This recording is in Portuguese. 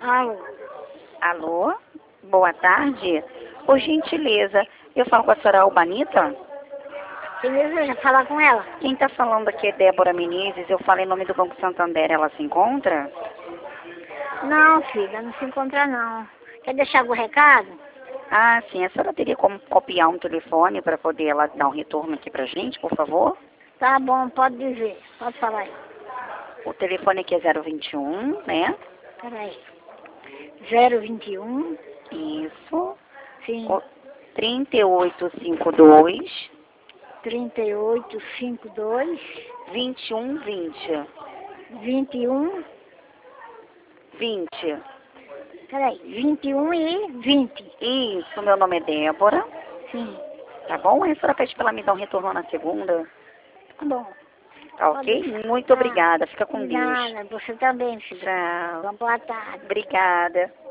Alô? Alô? Boa tarde. Por gentileza, eu falo com a senhora Albanita? Quem deseja falar com ela? Quem está falando aqui é Débora Menezes. Eu falo em nome do Banco Santander. Ela se encontra? Não, filha, não se encontra não. Quer deixar algum recado? Ah, sim. A senhora teria como copiar um telefone para poder ela dar um retorno aqui pra gente, por favor? Tá bom, pode dizer. Pode falar aí. O telefone aqui é 021, né? Peraí. 021. Isso. Sim. O 3852 3852 2120. 21. 20. Peraí. 21 e 20. Isso, meu nome é Débora. Sim. Tá bom? A senhora pede pra ela me dar um retorno na segunda. Tá bom. Tá Pode ok? deixar. Muito Tá. obrigada. Fica com Deus. Nada, você também, filha. Tchau. Boa tarde. Obrigada.